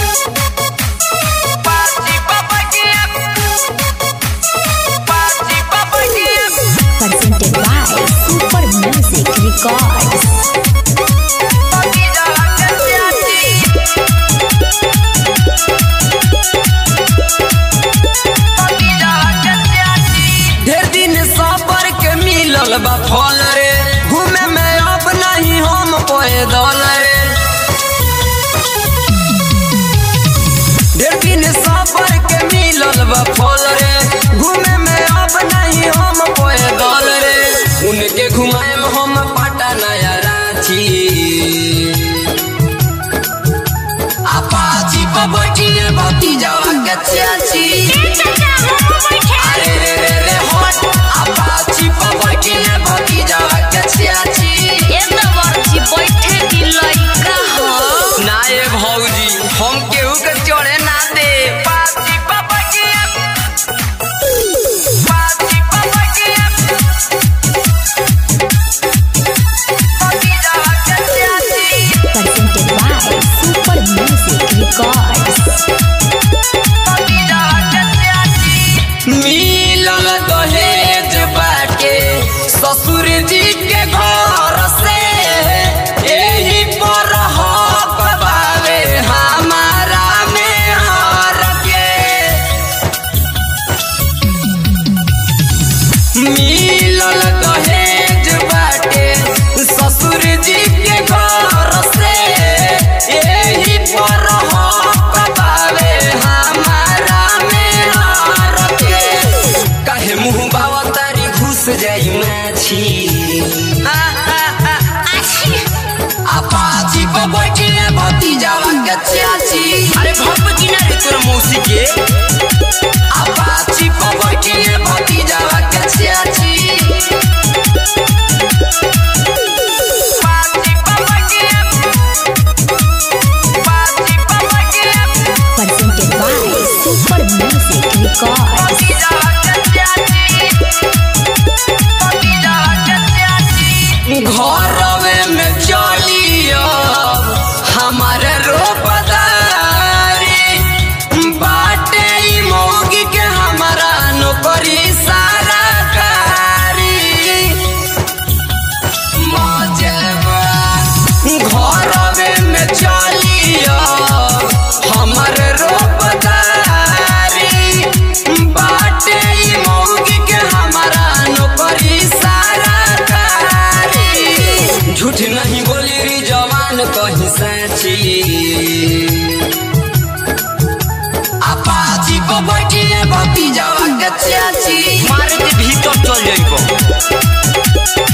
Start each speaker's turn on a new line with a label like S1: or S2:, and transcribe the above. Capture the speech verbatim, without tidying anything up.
S1: Presented by Super Music Records.
S2: बा फल रे घूमे में अब नहीं हम पैदल रे ढेर दिन सफर के मिलल बा फल रे घूमे में अब नहीं हम पैदल रे उनके घुमाए में हम पटना या रांची अपाची पर बैठिए भतीजा के चाची अरे रे रे रे हट अपाची पर बैठिए भतीजा के चाची
S1: एतवरची बैठे की लइका हो
S2: ना ये भौजी हम केहू के चढ़े ना दे पाची पर बैठिए पाची पर बैठिए भतीजा के चाची
S1: Presented by Super Music Records.
S2: मिलल दहेज बाटे ससुर जी के घर से यही पर हक बावे हमारा में हर के मिलल दहेज बाटे ससुर जी के घर से यही पर हक बावे हमारा में हर के काहे मुँह बावा तारी घुस जाई माछी अपाची पर बैठिए भतीजा के चाची अरे भपकी ना रे तोर मौसी के अपाची पर बैठिए भतीजा के चाची पाची पर बैठिए पाची पर बैठिए
S1: Presented by Super Music Records.
S2: भतीजा के चाची भतीजा के चाची घरवे में चलियो हमारे रोपदारी बाटे ई मौगी के हमारा नौकरी सारा कारी मजेबा घरवे में चलियो हमारे रोपदारी बाटे ई मौगी के हमारा नौकरी सारा कारी झूठ नहीं बोली री जवान कहीं साची अपाची पर बैठिए भतीजा के चाची मारे के भीतर चल जाइबो